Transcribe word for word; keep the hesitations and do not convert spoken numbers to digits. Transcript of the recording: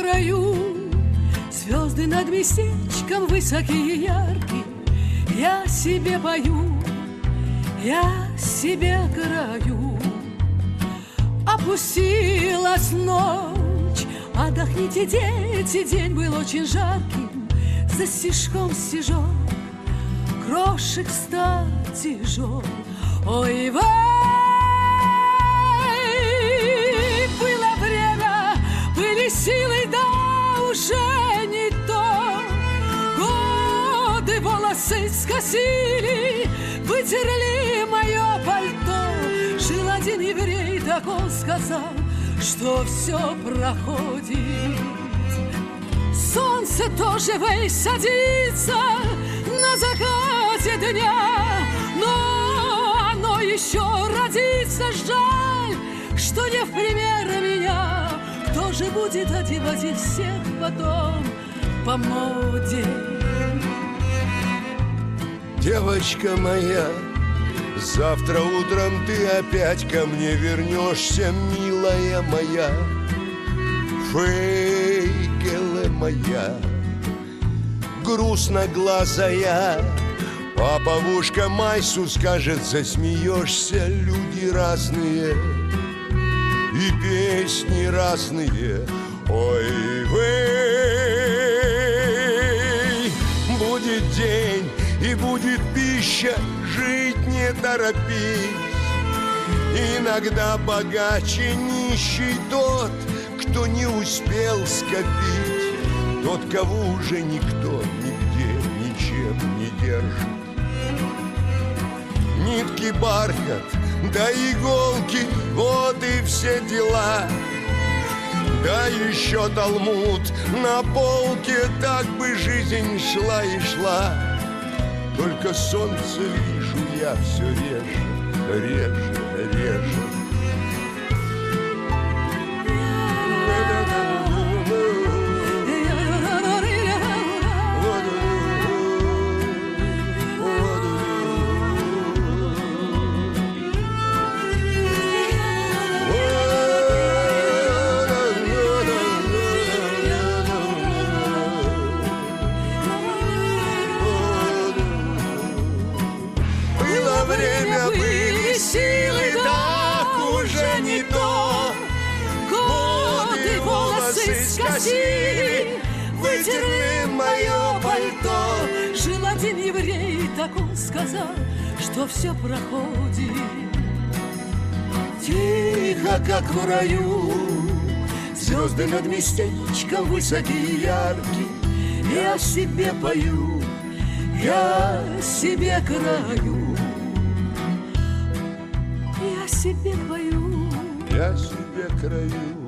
краю, звезды над местечком высокие и яркие. Я себе пою, я себе краю. Опустилась ночь, отдохните, дети, день был очень жарким. За стишком стежок, крошек кстати жёг. Ой, вай, было время, были силы, да уже не то. Годы волосы скосили, вытерли мое пальто. Жил один еврей, так он сказал, что все проходит. Солнце тоже вей садится на закате дня, но оно еще родится. Жаль, что не в пример меня. Кто же будет одевать всех потом по моде? Девочка моя, завтра утром ты опять ко мне вернешься, милая моя. Фейгеле моя, грустноглазая. Папа-вушка Майсу скажет, засмеешься. Люди разные и песни разные. Ой, вей, будет день и будет пища, жить не торопись. Иногда богаче нищий тот, кто не успел скопить, тот, кого уже никто нигде ничем не держит. Нитки, бархат, да иголки, вот и все дела. Да еще талмуд на полке, так бы жизнь шла и шла. Только солнце вижу я все реже, реже, реже. Время были силы, так уже не то. Годы волосы скосили, вытерли мое пальто. Жил один еврей, так он сказал, что все проходит. Тихо, как в раю, звезды над местечком высокие и яркие. Я себе пою, я себе краю. Я себе пою, я себе краю.